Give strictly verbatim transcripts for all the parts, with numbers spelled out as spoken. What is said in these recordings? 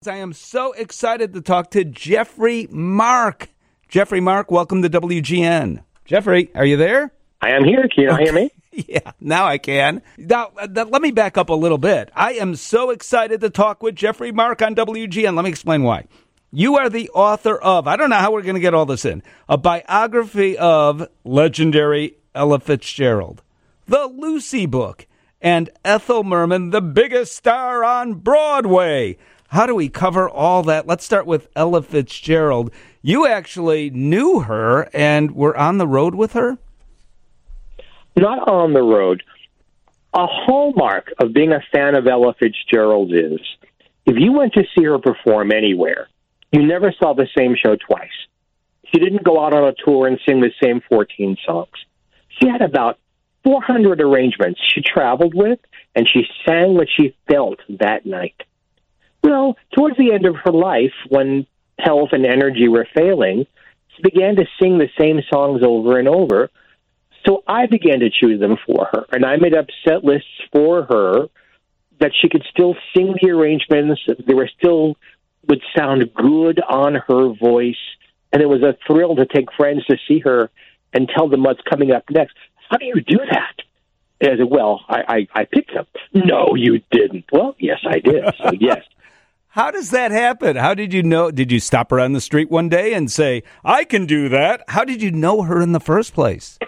I am so excited to talk to Jeffrey Mark. Jeffrey Mark, welcome to W G N. Jeffrey, are you there? I am here. Can you okay. hear me? Yeah, now I can. Now, uh, let me back up a little bit. I am so excited to talk with Jeffrey Mark on W G N. Let me explain why. You are the author of, I don't know how we're going to get all this in, a biography of legendary Ella Fitzgerald, the Lucy book, and Ethel Merman, the biggest star on Broadway. How do we cover all that? Let's start with Ella Fitzgerald. You actually knew her and were on the road with her? Not on the road. A hallmark of being a fan of Ella Fitzgerald is if you went to see her perform anywhere, you never saw the same show twice. She didn't go out on a tour and sing the same fourteen songs. She had about four hundred arrangements she traveled with, and she sang what she felt that night. Well, towards the end of her life, when health and energy were failing, she began to sing the same songs over and over. So I began to choose them for her, and I made up set lists for her that she could still sing the arrangements. They were still would sound good on her voice, and it was a thrill to take friends to see her and tell them what's coming up next. How do you do that? And I said, well, I, I, I picked them. No, you didn't. Well, yes, I did. So, yes. How does that happen? How did you know? Did you stop her on the street one day and say, I can do that? How did you know her in the first place?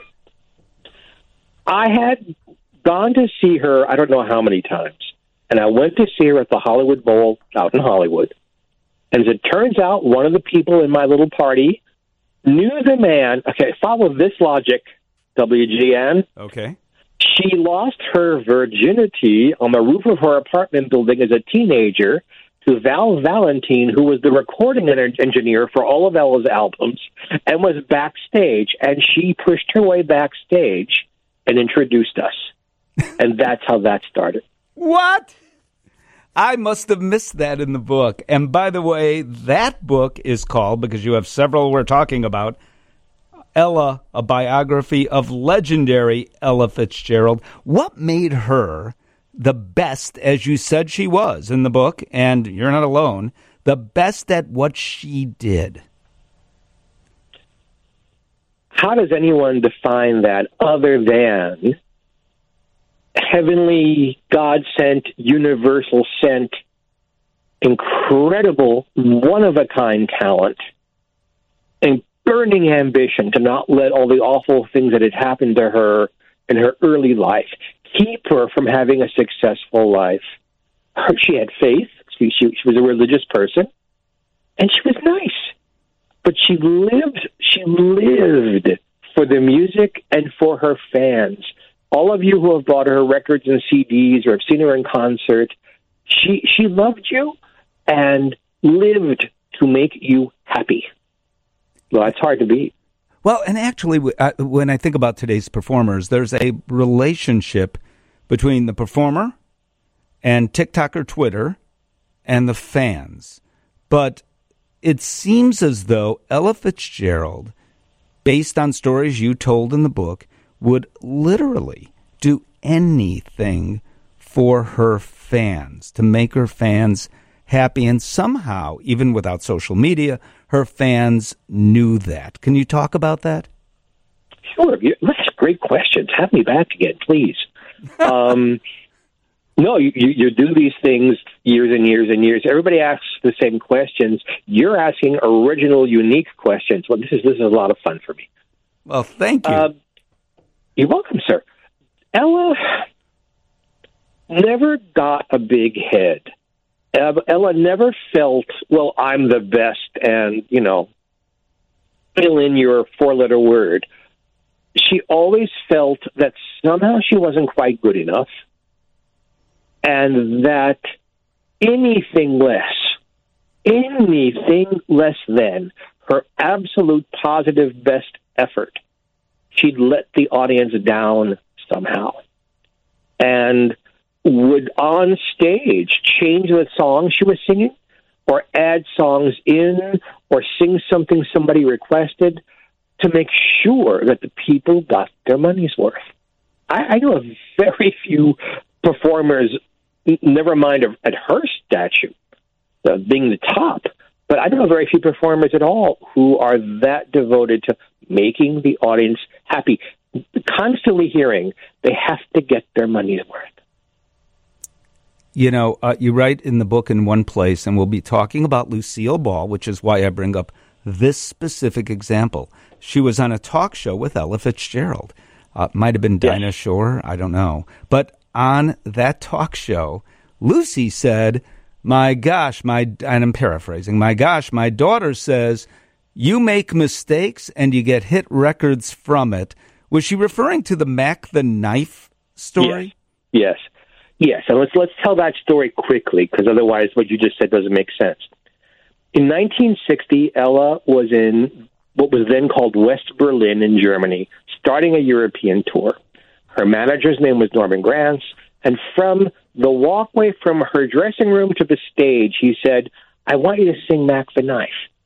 I had gone to see her, I don't know how many times, and I went to see her at the Hollywood Bowl out in Hollywood. And as it turns out, one of the people in my little party knew the man. Okay, follow this logic, W G N. Okay. She lost her virginity on the roof of her apartment building as a teenager to Val Valentine, who was the recording engineer for all of Ella's albums, and was backstage. And she pushed her way backstage and introduced us. And that's how that started. What? I must have missed that in the book. And by the way, that book is called, because you have several we're talking about, Ella, a biography of legendary Ella Fitzgerald. What made her the best, as you said she was in the book, and you're not alone, the best at what she did? How does anyone define that other than heavenly, God-sent, universal-sent, incredible, one-of-a-kind talent, and burning ambition to not let all the awful things that had happened to her in her early life keep her from having a successful life? Her, she had faith. She, she, she was a religious person, and she was nice. But she lived, she lived for the music and for her fans. All of you who have bought her records and C Ds or have seen her in concert, she she loved you and lived to make you happy. Well, it's hard to beat. Well, and actually, when I think about today's performers, there's a relationship between the performer and TikTok or Twitter and the fans. But it seems as though Ella Fitzgerald, based on stories you told in the book, would literally do anything for her fans, to make her fans happy. And somehow, even without social media, her fans knew that. Can you talk about that? Sure. That's great questions. Have me back again, please. um, no, you, you, you do these things years and years and years. Everybody asks the same questions. You're asking original, unique questions. Well, this is this is a lot of fun for me. Well, thank you. Uh, You're welcome, sir. Ella never got a big head. Ella never felt, well, I'm the best, and, you know, fill in your four-letter word. She always felt that somehow she wasn't quite good enough, and that anything less, anything less than her absolute positive best effort, she'd let the audience down somehow, and would on stage change the song she was singing or add songs in or sing something somebody requested to make sure that the people got their money's worth. I, I know of very few performers, never mind at her statue, uh, being the top. But I know very few performers at all who are that devoted to making the audience happy, constantly hearing they have to get their money's worth. You know, uh, you write in the book in one place, and we'll be talking about Lucille Ball, which is why I bring up this specific example. She was on a talk show with Ella Fitzgerald. Uh, might have been Dinah yes. Shore, I don't know. But on that talk show, Lucy said, my gosh, my, and I'm paraphrasing, my gosh, my daughter says, you make mistakes and you get hit records from it. Was she referring to the Mac the Knife story? Yes, yes. Yes, and let's let's tell that story quickly, because otherwise what you just said doesn't make sense. In nineteen sixty, Ella was in what was then called West Berlin in Germany, starting a European tour. Her manager's name was Norman Granz, and from the walkway from her dressing room to the stage, he said, I want you to sing Mac the Knife.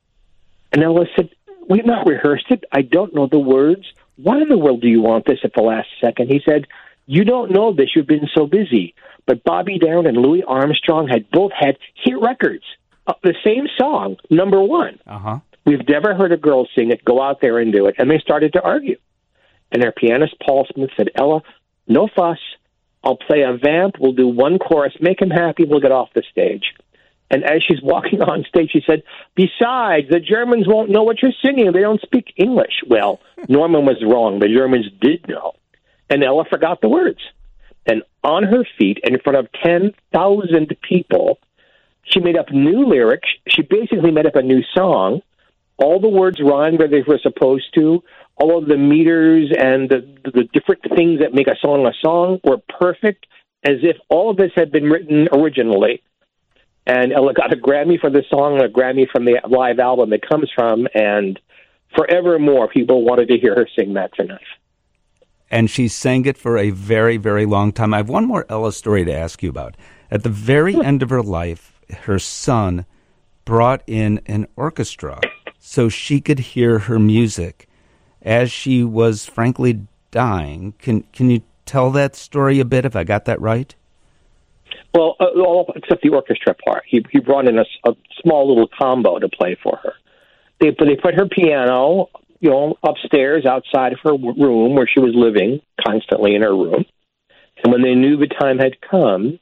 And Ella said, we've not rehearsed it. I don't know the words. Why in the world do you want this at the last second? He said, you don't know this. You've been so busy. But Bobby Darin and Louis Armstrong had both had hit records. Uh, the same song, number one. Uh-huh. We've never heard a girl sing it. Go out there and do it. And they started to argue. And their pianist, Paul Smith, said, Ella, no fuss. I'll play a vamp. We'll do one chorus. Make him happy. We'll get off the stage. And as she's walking on stage, she said, besides, the Germans won't know what you're singing. They don't speak English. Well, Norman was wrong. The Germans did know. And Ella forgot the words. And on her feet, in front of ten thousand people, she made up new lyrics. She basically made up a new song. All the words rhymed where they were supposed to. All of the meters and the, the different things that make a song a song were perfect, as if all of this had been written originally. And Ella got a Grammy for the song and a Grammy from the live album it comes from, and forevermore people wanted to hear her sing Mac the Knife. And she sang it for a very, very long time. I have one more Ella story to ask you about. At the very end of her life, her son brought in an orchestra so she could hear her music as she was, frankly, dying. Can can you tell that story a bit, if I got that right? Well, uh, all except the orchestra part. He he brought in a, a small little combo to play for her. They, they put her piano, you know, upstairs outside of her room where she was living constantly in her room. And when they knew the time had come,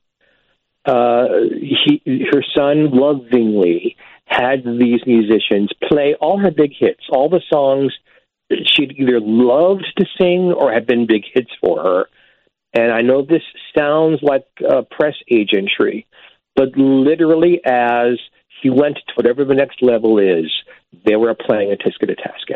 uh, he, her son lovingly had these musicians play all her big hits, all the songs that she'd either loved to sing or had been big hits for her. And I know this sounds like uh, press agentry, but literally as he went to whatever the next level is, they were playing a Tisket-a-Tasket.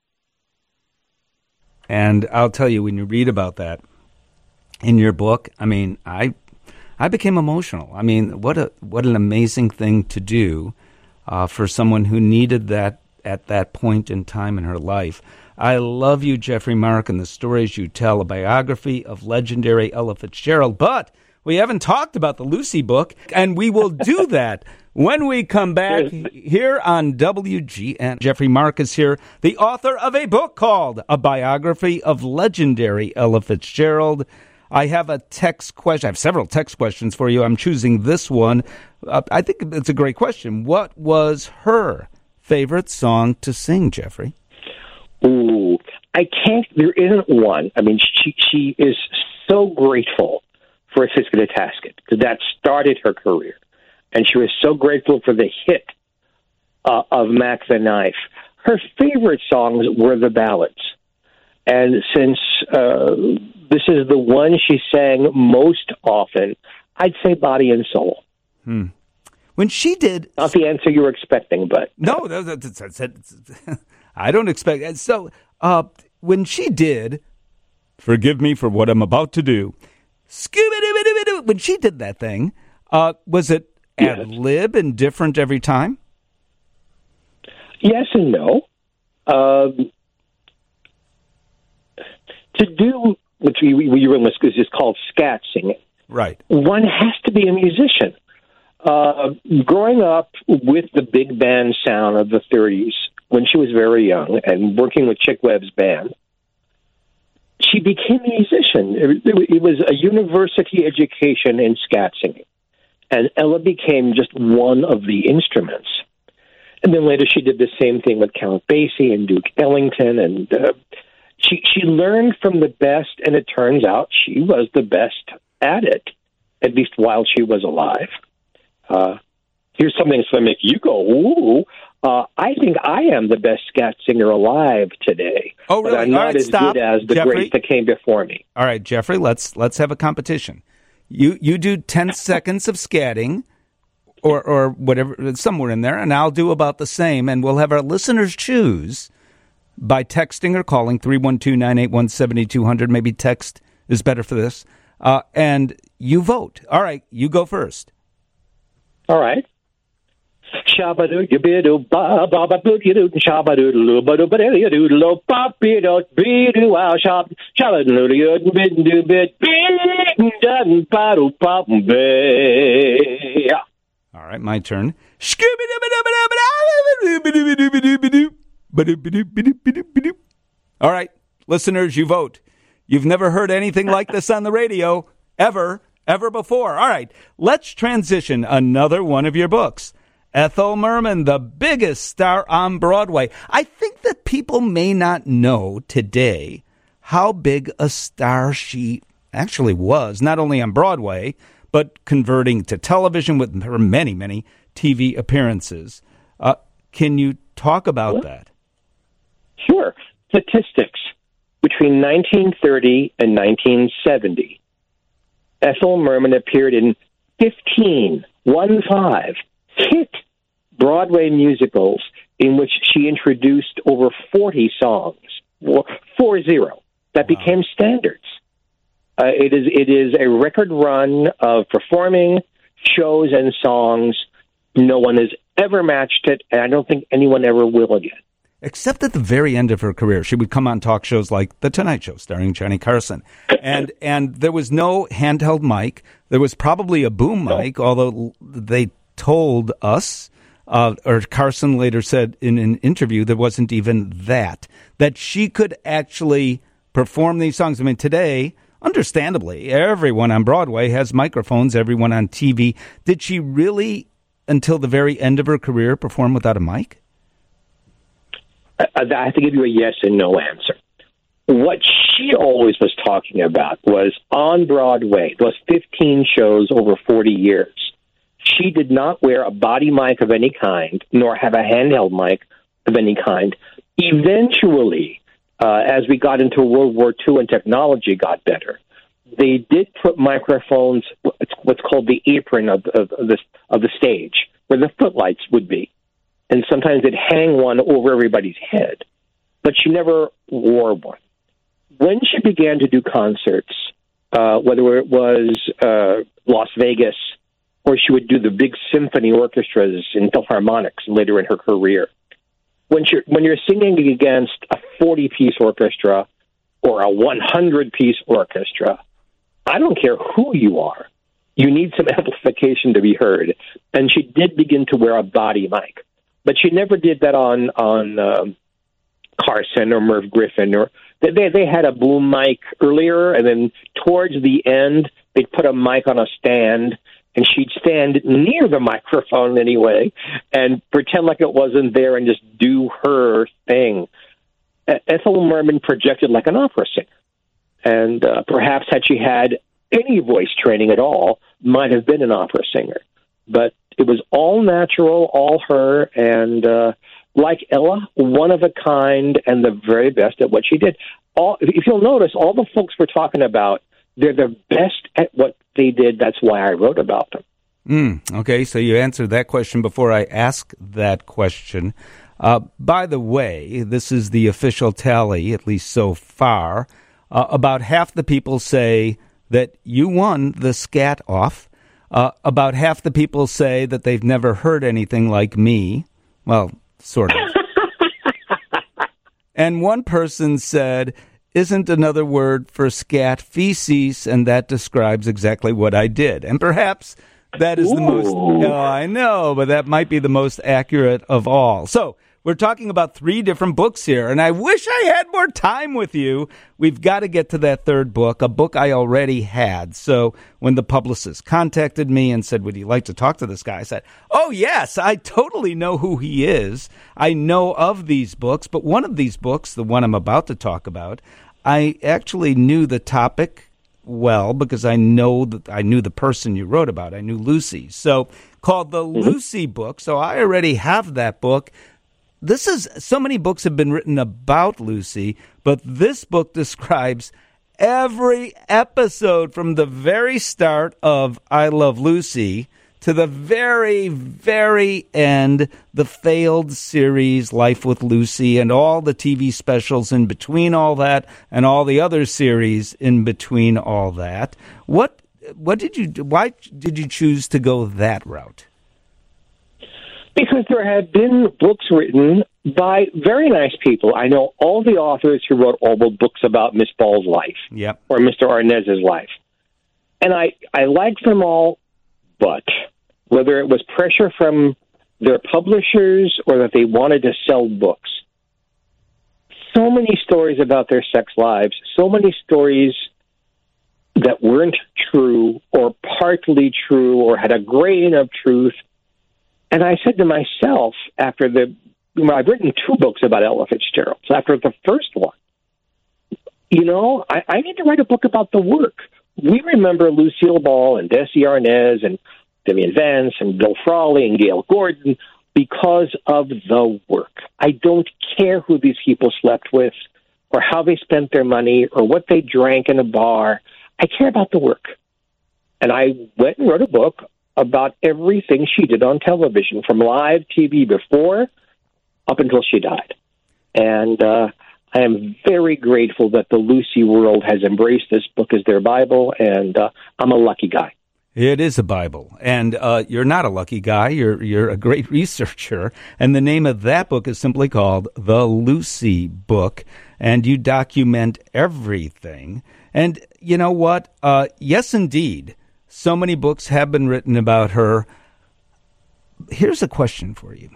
And I'll tell you, when you read about that in your book, I mean, I I became emotional. I mean, what a what an amazing thing to do uh, for someone who needed that at that point in time in her life. I love you, Jeffrey Mark, and the stories you tell, a biography of legendary Ella Fitzgerald. But we haven't talked about the Lucy book, and we will do that when we come back here on W G N. Jeffrey Mark is here, the author of a book called A Biography of Legendary Ella Fitzgerald. I have a text question. I have several text questions for you. I'm choosing this one. Uh, I think it's a great question. What was her favorite song to sing, Jeffrey? Ooh, I can't, there isn't one. I mean, she she is so grateful for Tisket-a-Tasket, because that started her career. And she was so grateful for the hit uh, of Mac the Knife. Her favorite songs were the ballads. And since uh, this is the one she sang most often, I'd say Body and Soul. Hmm. When she did... Not the answer you were expecting, but... No, that's, that's, that's, I don't expect... So, uh, when she did, forgive me for what I'm about to do, Scooby-Doo, when she did that thing, uh, was it yes. ad-lib and different every time? Yes and no. Um, to do what we, we, we is just called scat singing, right? One has to be a musician. Uh, growing up with the big band sound of the thirties, when she was very young and working with Chick Webb's band, she became a musician. It, it, it was a university education in scat singing. And Ella became just one of the instruments. And then later she did the same thing with Count Basie and Duke Ellington. And uh, she, she learned from the best, and it turns out she was the best at it, at least while she was alive. Uh, here's something that's going to make you go, ooh. Uh, I think I am the best scat singer alive today. Oh, really? But I'm not right, as stop. good as the Jeffrey? greats that came before me. All right, Jeffrey, let's let's have a competition. You you do ten seconds of scatting, or or whatever, somewhere in there, and I'll do about the same, and we'll have our listeners choose by texting or calling three one two, nine eight one, seven two zero zero. Maybe text is better for this. Uh, and you vote. All right, you go first. All right. Shabadoo, you bidoo, ba ba ba boo, you do, shabadoo, loo, ba do, ba do, you do, lo, ba be do, be do, wow, shab, shabadoo, you bid do, bid, be done, ba do, ba be. All right, my turn. All right, listeners, you vote. You've never heard anything like this on the radio, ever, ever before. All right, let's transition another one of your books. Ethel Merman, the biggest star on Broadway. I think that people may not know today how big a star she actually was, not only on Broadway, but converting to television with her many, many T V appearances. Uh, can you talk about that? Sure. Statistics. Between nineteen thirty and nineteen seventy, Ethel Merman appeared in fifteen, one five, hit Broadway musicals in which she introduced over forty songs, four zero, that wow. became standards. Uh, it is it is a record run of performing shows and songs. No one has ever matched it, and I don't think anyone ever will again. Except at the very end of her career, she would come on talk shows like The Tonight Show, starring Johnny Carson. And and there was no handheld mic. There was probably a boom mic, although they told us, uh, or Carson later said in an interview, there wasn't even that, that she could actually perform these songs. I mean, today, understandably, everyone on Broadway has microphones, everyone on T V. Did she really, until the very end of her career, perform without a mic? I have to give you a yes and no answer. What she always was talking about was on Broadway, those fifteen shows over forty years, she did not wear a body mic of any kind, nor have a handheld mic of any kind. Eventually, uh, as we got into World War Two and technology got better, they did put microphones, what's called the apron of, of, of, the, of the stage, where the footlights would be. And sometimes they'd hang one over everybody's head. But she never wore one. When she began to do concerts, uh, whether it was uh, Las Vegas or she would do the big symphony orchestras in Philharmonics later in her career, when, she, when you're singing against a forty-piece orchestra or a one hundred-piece orchestra, I don't care who you are, you need some amplification to be heard. And she did begin to wear a body mic. But she never did that on on um, Carson or Merv Griffin. Or they they had a boom mic earlier, and then towards the end they'd put a mic on a stand, and she'd stand near the microphone anyway, and pretend like it wasn't there, and just do her thing. Ethel Merman projected like an opera singer, and uh, perhaps had she had any voice training at all, might have been an opera singer, but it was all natural, all her, and uh, like Ella, one of a kind and the very best at what she did. All, if you'll notice, all the folks we're talking about, they're the best at what they did. That's why I wrote about them. Mm, okay, so you answered that question before I ask that question. Uh, by the way, this is the official tally, at least so far. Uh, about half the people say that you won the scat off. Uh, about half the people say that they've never heard anything like me. Well, sort of. And one person said, isn't another word for scat feces, and that describes exactly what I did. And perhaps that is Ooh. the most, oh, I know, but that might be the most accurate of all. So We're talking about three different books here, and I wish I had more time with you. We've got to get to that third book, a book I already had. So when the publicist contacted me and said, would you like to talk to this guy? I said, oh, yes, I totally know who he is. I know of these books, but one of these books, the one I'm about to talk about, I actually knew the topic well because I know that I knew the person you wrote about. I knew Lucy. So called the mm-hmm. Lucy book. So I already have that book. This is, so many books have been written about Lucy, but this book describes every episode from the very start of I Love Lucy to the very, very end, the failed series Life with Lucy and all the T V specials in between all that and all the other series in between all that. What, what did you, why did you choose to go that route? Because there have been books written by very nice people. I know all the authors who wrote all the books about Miss Ball's life yep. or Mister Arnez's life. And I, I liked them all, but whether it was pressure from their publishers or that they wanted to sell books, so many stories about their sex lives, so many stories that weren't true or partly true or had a grain of truth. And I said to myself, after the, you know, I've written two books about Ella Fitzgerald. So after the first one, you know, I, I need to write a book about the work. We remember Lucille Ball and Desi Arnaz and Vivian Vance and Bill Frawley and Gail Gordon because of the work. I don't care who these people slept with or how they spent their money or what they drank in a bar. I care about the work. And I went and wrote a book about everything she did on television, from live T V before up until she died. And uh, I am very grateful that the Lucy world has embraced this book as their Bible, and uh, I'm a lucky guy. It is a Bible, and uh, you're not a lucky guy. You're you're a great researcher, and the name of that book is simply called The Lucy Book, and you document everything. And you know what? Uh, yes, indeed. So many books have been written about her. Here's a question for you.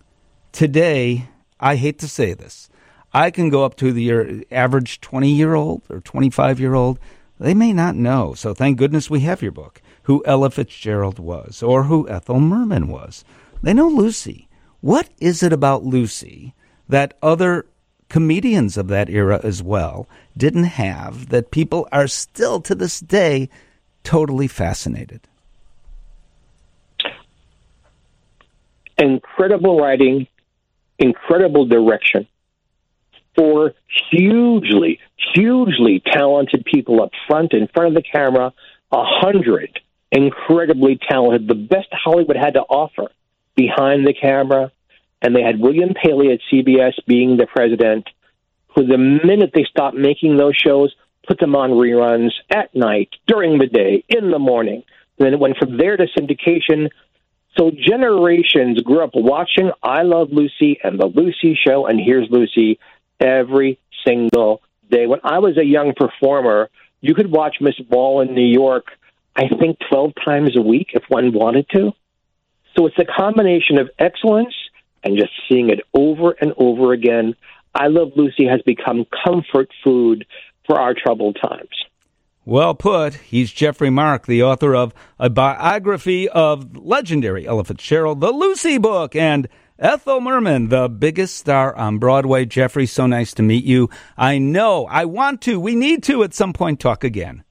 Today, I hate to say this, I can go up to the average twenty-year-old or twenty-five-year-old. They may not know, so thank goodness we have your book, who Ella Fitzgerald was or who Ethel Merman was. They know Lucy. What is it about Lucy that other comedians of that era as well didn't have that people are still to this day totally fascinated? Incredible writing, incredible direction, four hugely, hugely talented people up front, in front of the camera, a hundred incredibly talented, the best Hollywood had to offer behind the camera, and they had William Paley at C B S being the president, who the minute they stopped making those shows, put them on reruns at night, during the day, in the morning. Then it went from there to syndication. So generations grew up watching I Love Lucy and The Lucy Show and Here's Lucy every single day. When I was a young performer, you could watch Miss Ball in New York, I think, twelve times a week if one wanted to. So it's a combination of excellence and just seeing it over and over again. I Love Lucy has become comfort food for our troubled times. Well put. He's Jeffrey Mark, the author of a biography of legendary Ella Fitzgerald, The Lucy Book, and Ethel Merman, the biggest star on Broadway. Jeffrey, so nice to meet you. I know, I want to, we need to at some point talk again.